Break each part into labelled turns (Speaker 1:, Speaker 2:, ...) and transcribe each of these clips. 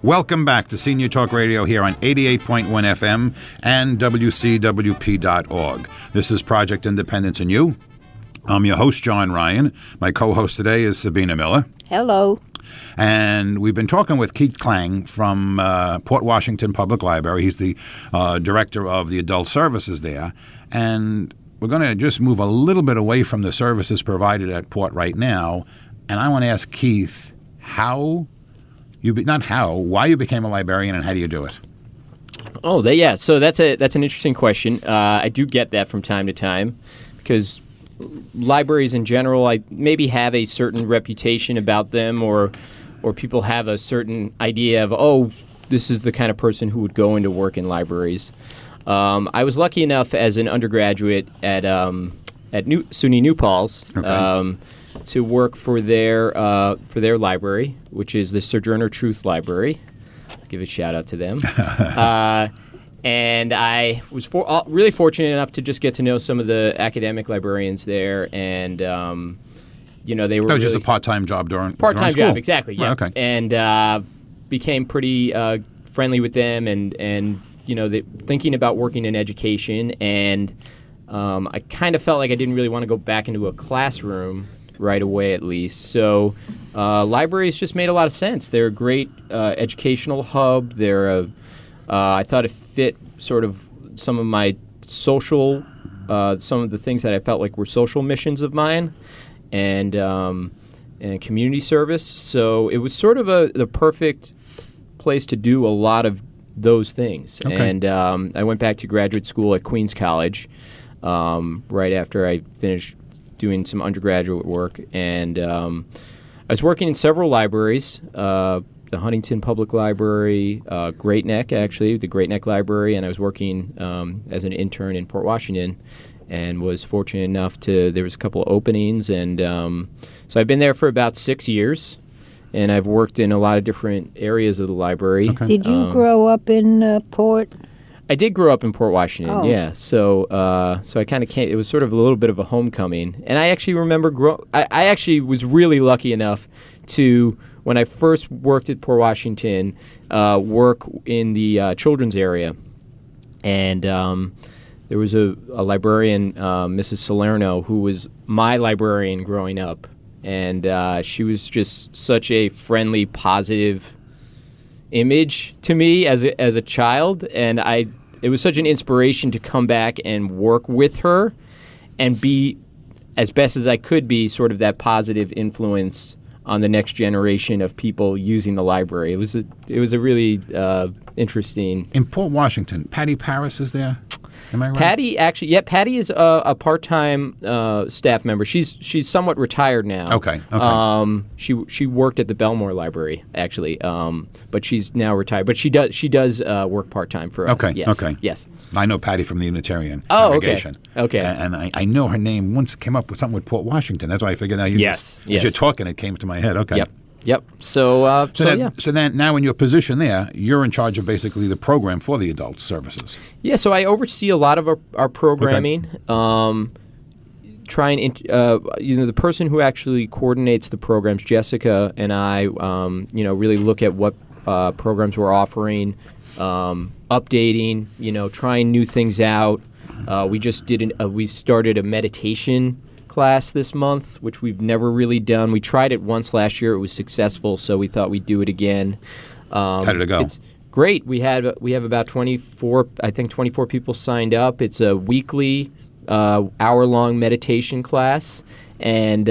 Speaker 1: Welcome back to Senior Talk Radio here on 88.1 FM and WCWP.org. This is Project Independence and You. I'm your host, John Ryan. My co-host today is Sabina Miller.
Speaker 2: Hello.
Speaker 1: And we've been talking with Keith Klang from Port Washington Public Library. He's the director of the adult services there. And we're going to just move a little bit away from the services provided at Port right now. And I want to ask Keith, why you became a librarian and how do you do it?
Speaker 3: So that's an interesting question. I do get that from time to time because libraries in general, I maybe have a certain reputation about them or people have a certain idea of, this is the kind of person who would go into work in libraries. I was lucky enough as an undergraduate at SUNY New Paltz to work for their library, which is the Sojourner Truth Library. I'll give a shout out to them. And I was really fortunate enough to just get to know some of the academic librarians there, and they were. That was
Speaker 1: just a part-time job during
Speaker 3: part-time
Speaker 1: school.
Speaker 3: job, exactly. Yeah,
Speaker 1: okay.
Speaker 3: And became pretty friendly with them, and thinking about working in education, and I kind of felt like I didn't really want to go back into a classroom right away, at least. So libraries just made a lot of sense. They're a great educational hub. I thought it fit sort of some of my social, some of the things that I felt like were social missions of mine, and community service. So it was sort of the perfect place to do a lot of those things.
Speaker 1: Okay.
Speaker 3: And I went back to graduate school at Queens College right after I finished doing some undergraduate work, and I was working in several libraries. The Huntington Public Library, Great Neck, actually, the Great Neck Library, and I was working as an intern in Port Washington and was fortunate enough there was a couple of openings, and so I've been there for about 6 years, and I've worked in a lot of different areas of the library.
Speaker 2: Okay. Did you grow up in Port?
Speaker 3: I did grow up in Port Washington,
Speaker 2: oh.
Speaker 3: yeah. So I kind of came. It was sort of a little bit of a homecoming, and I actually remember. I actually was really lucky enough to, when I first worked at Port Washington, work in the children's area, and there was a librarian, Mrs. Salerno, who was my librarian growing up, and she was just such a friendly, positive image to me as a child, and it was such an inspiration to come back and work with her and be, as best as I could be, sort of that positive influence on the next generation of people using the library. It was a really interesting.
Speaker 1: In Port Washington, Patty Paris is there. Am I right?
Speaker 3: Patty Patty is a part-time staff member. She's somewhat retired now.
Speaker 1: Okay.
Speaker 3: She worked at the Belmore Library actually, but she's now retired. But she does work part-time for us.
Speaker 1: Okay.
Speaker 3: Yes.
Speaker 1: Okay.
Speaker 3: Yes.
Speaker 1: I know Patty from the Unitarian
Speaker 3: congregation.
Speaker 1: Okay.
Speaker 3: Okay.
Speaker 1: And I know her name once came up with something with Port Washington. That's why I figured.
Speaker 3: Yes.
Speaker 1: As you're talking, it came to my head. Okay.
Speaker 3: Yep. So
Speaker 1: then now in your position there, you're in charge of basically the program for the adult services.
Speaker 3: Yeah, so I oversee a lot of our programming. Okay. The person who actually coordinates the programs, Jessica, and I, really look at what programs we're offering, updating, trying new things out. We started a meditation class this month, which we've never really done. We tried it once last year. It was successful, so we thought we'd do it again.
Speaker 1: How did it go?
Speaker 3: It's great. We have about 24 people signed up. It's a weekly hour-long meditation class, and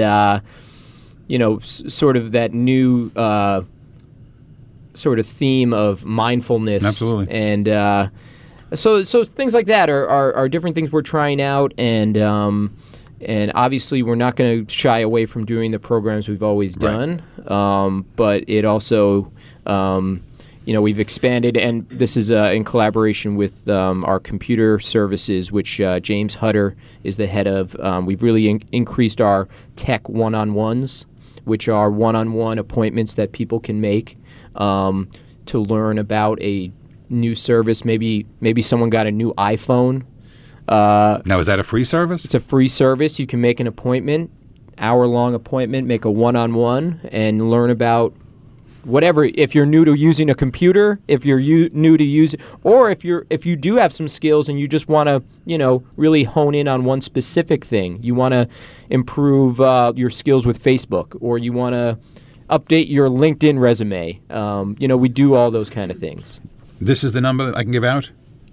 Speaker 3: sort of that new sort of theme of mindfulness.
Speaker 1: Absolutely.
Speaker 3: And so things like that are different things we're trying out, and obviously, we're not going to shy away from doing the programs we've always done. Right. But it also, we've expanded, and this is in collaboration with our computer services, which James Hutter is the head of. We've really increased our tech one-on-ones, which are one-on-one appointments that people can make to learn about a new service. Maybe someone got a new iPhone.
Speaker 1: Now, is that a free service?
Speaker 3: It's a free service. You can make an appointment, hour-long appointment, make a one-on-one, and learn about whatever. If you're new to using a computer, if you're new to use, or if you do have some skills and you just want to, really hone in on one specific thing. You want to improve your skills with Facebook, or you want to update your LinkedIn resume. We do all those kind of things.
Speaker 1: This is the number that I can give out?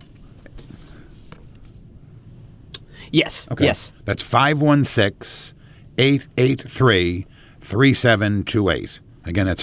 Speaker 3: Yes.
Speaker 1: Okay.
Speaker 3: Yes.
Speaker 1: That's 516-883-3728. Again, that's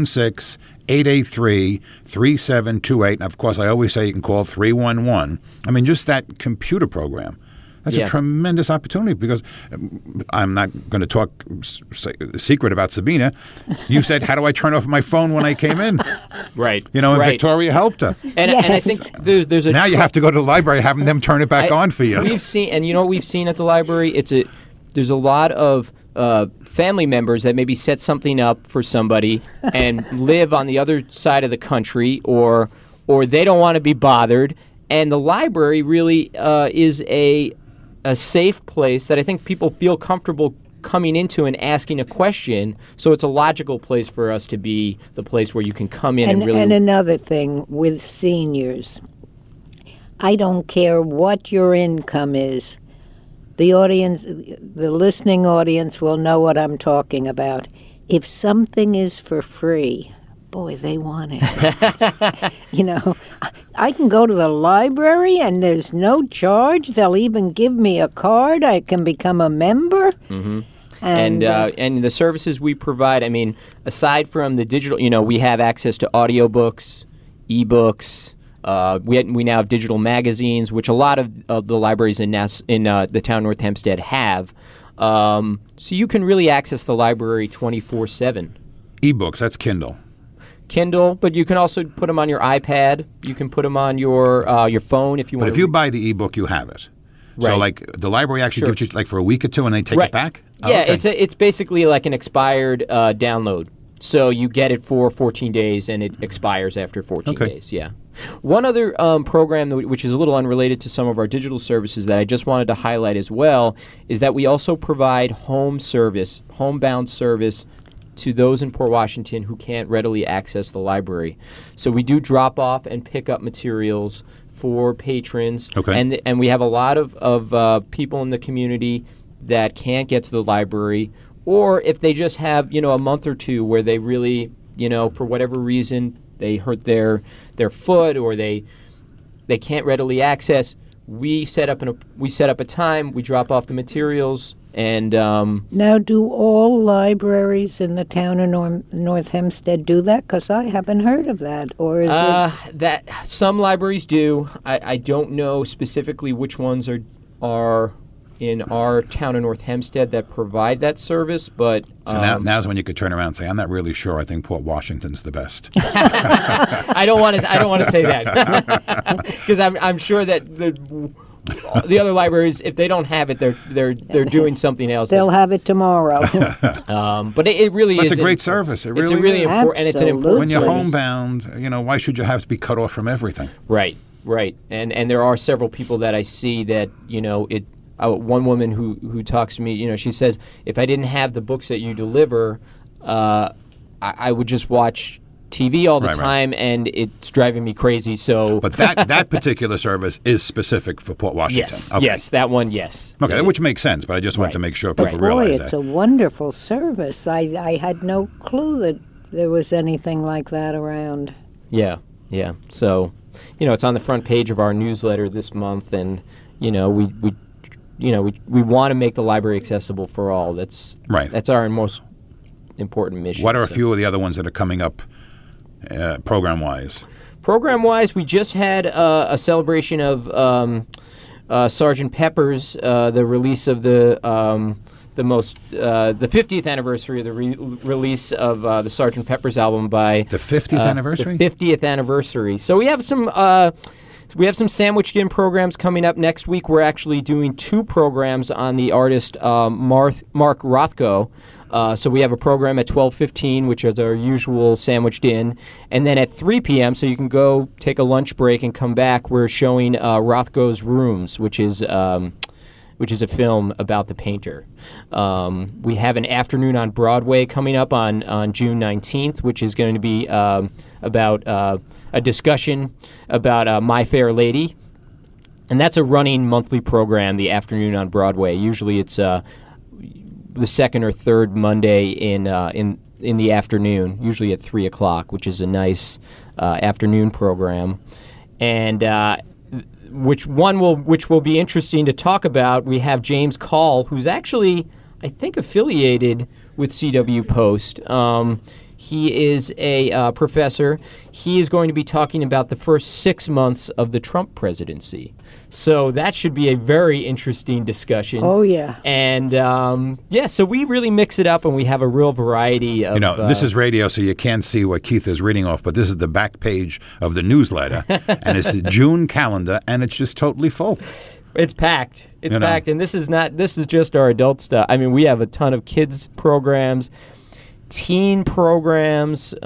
Speaker 1: 516-883-3728. And, of course, I always say you can call 311. I mean, just that computer program. That's a tremendous opportunity, because I'm not going to talk secret about Sabina. You said, how do I turn off my phone when I came in?
Speaker 3: Right.
Speaker 1: And
Speaker 3: right.
Speaker 1: Victoria helped her.
Speaker 3: And I think there's a
Speaker 1: now you have to go to the library, having them turn it back on for you.
Speaker 3: We've seen, and what we've seen at the library, there's a lot of family members that maybe set something up for somebody and live on the other side of the country, or they don't want to be bothered. And the library really is a safe place that I think people feel comfortable coming into and asking a question. So it's a logical place for us to be the place where you can come in and really...
Speaker 2: And another thing with seniors, I don't care what your income is. The listening audience will know what I'm talking about. If something is for free, boy, they want it. I can go to the library and there's no charge. They'll even give me a card. I can become a member.
Speaker 3: Mm-hmm. And the services we provide, I mean, aside from the digital, we have access to audiobooks, ebooks. We now have digital magazines, which a lot of the libraries in the town of North Hempstead have. So you can really access the library 24/7.
Speaker 1: Ebooks, that's Kindle.
Speaker 3: Kindle, but you can also put them on your iPad. You can put them on your phone if you want.
Speaker 1: But if you buy the ebook, you have it. Right. So, like, the library actually gives you, like, for a week or two, and they take it back? Oh,
Speaker 3: yeah,
Speaker 1: okay.
Speaker 3: It's basically like an expired download. So you get it for 14 days, and it expires after 14 days, yeah. One other program, which is a little unrelated to some of our digital services that I just wanted to highlight as well, is that we also provide homebound service to those in Port Washington who can't readily access the library. So we do drop off and pick up materials for patrons.
Speaker 1: Okay.
Speaker 3: And we have a lot of people in the community that can't get to the library, or if they just have, a month or two where they really, for whatever reason, they hurt their foot, or they can't readily access, we set up a time, we drop off the materials. And
Speaker 2: now, do all libraries in the town of North Hempstead do that? Because I haven't heard of that. Or is it
Speaker 3: that some libraries do? I don't know specifically which ones are in our town of North Hempstead that provide that service, but
Speaker 1: so now's when you could turn around and say, "I'm not really sure. I think Port Washington's the best."
Speaker 3: I don't want to say that, because I'm sure that the other libraries, if they don't have it, they're doing something else.
Speaker 2: They'll have it tomorrow.
Speaker 3: But it really is.
Speaker 1: It's a great service. It really
Speaker 3: is. It's really important, and it's an important.
Speaker 1: When you're homebound, why should you have to be cut off from everything?
Speaker 3: Right. And there are several people that I see that one woman who talks to me, she says, if I didn't have the books that you deliver, I would just watch TV all the time, and it's driving me crazy. So,
Speaker 1: but that particular service is specific for Port Washington.
Speaker 3: Yes,
Speaker 1: okay.
Speaker 3: Yes, that one, yes.
Speaker 1: Okay, which makes sense, but I just want to make sure people realize that.
Speaker 2: Boy, it's a wonderful service. I had no clue that there was anything like that around.
Speaker 3: Yeah. So, it's on the front page of our newsletter this month, and we want to make the library accessible for all. That's our most important mission.
Speaker 1: What are a few of the other ones that are coming up? Program-wise?
Speaker 3: Program-wise, we just had a celebration of Sgt. Pepper's, the release of the 50th anniversary of the release of the Sgt. Pepper's album by
Speaker 1: the 50th anniversary.
Speaker 3: The 50th anniversary. So we have some sandwiched in programs coming up next week. We're actually doing 2 programs on the artist Mark Rothko. So we have a program at 12:15, which is our usual sandwiched in, and then at 3 p.m., so you can go take a lunch break and come back, we're showing Rothko's Rooms, which is which is a film about the painter. We have an afternoon on Broadway coming up on June 19th, which is going to be about a discussion about My Fair Lady. And that's a running monthly program, the afternoon on Broadway. Usually it's the second or third Monday in the afternoon, usually at 3 o'clock, which is a nice afternoon program. And which will be interesting to talk about. We have James Call, who's actually, I think, affiliated with CW Post. He is a professor. He is going to be talking about the first 6 months of the Trump presidency. So that should be a very interesting discussion.
Speaker 2: Oh, yeah.
Speaker 3: And, so we really mix it up, and we have a real variety of...
Speaker 1: This is radio, so you can't see what Keith is reading off, but this is the back page of the newsletter, and it's the June calendar, and it's just totally full.
Speaker 3: It's packed. It's packed, and this is just our adult stuff. I mean, we have a ton of kids programs, teen programs.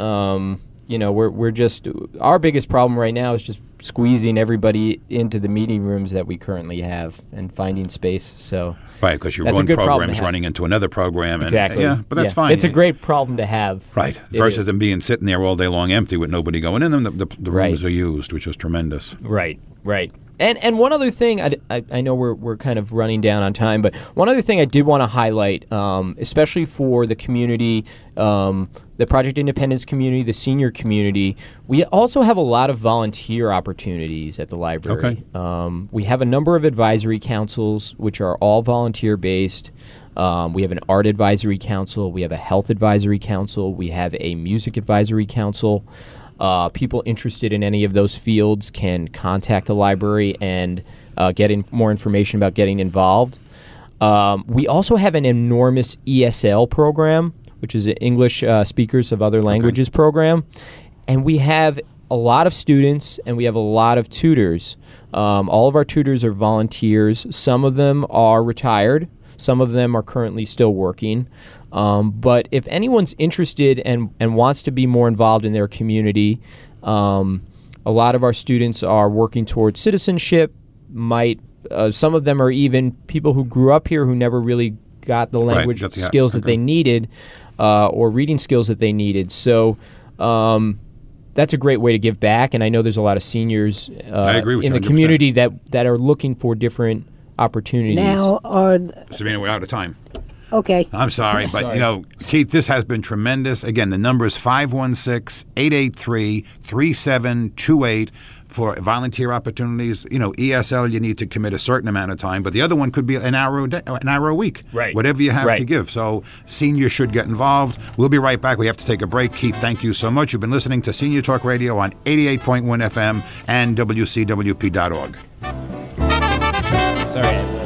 Speaker 3: We're just... Our biggest problem right now is just squeezing everybody into the meeting rooms that we currently have and finding space. So
Speaker 1: right, because your one program is running into another program.
Speaker 3: Exactly.
Speaker 1: But that's fine.
Speaker 3: It's a great problem to have.
Speaker 1: Right. Versus them being sitting there all day long empty with nobody going in them. The rooms are used, which is tremendous.
Speaker 3: Right. And one other thing, I know we're kind of running down on time, but one other thing I did want to highlight, especially for the community, the Project Independence community, the senior community, we also have a lot of volunteer opportunities at the library.
Speaker 1: Okay.
Speaker 3: We have a number of advisory councils, which are all volunteer-based. We have an art advisory council. We have a health advisory council. We have a music advisory council. People interested in any of those fields can contact the library and get more information about getting involved. We also have an enormous ESL program, which is an English Speakers of Other Languages program. And we have a lot of students and we have a lot of tutors. All of our tutors are volunteers. Some of them are retired. Some of them are currently still working. But if anyone's interested and wants to be more involved in their community, a lot of our students are working towards citizenship. Some of them are even people who grew up here who never really got the language skills that they needed or reading skills that they needed. So that's a great way to give back. And I know there's a lot of seniors in the community that are looking for different opportunities.
Speaker 2: Now,
Speaker 1: Sabina, we're out of time.
Speaker 2: Okay.
Speaker 1: I'm sorry, but, Keith, this has been tremendous. Again, the number is 516-883-3728 for volunteer opportunities. ESL, you need to commit a certain amount of time, but the other one could be an hour a week.
Speaker 3: Right.
Speaker 1: Whatever you have to give. So seniors should get involved. We'll be right back. We have to take a break. Keith, thank you so much. You've been listening to Senior Talk Radio on 88.1 FM and WCWP.org.
Speaker 3: Sorry.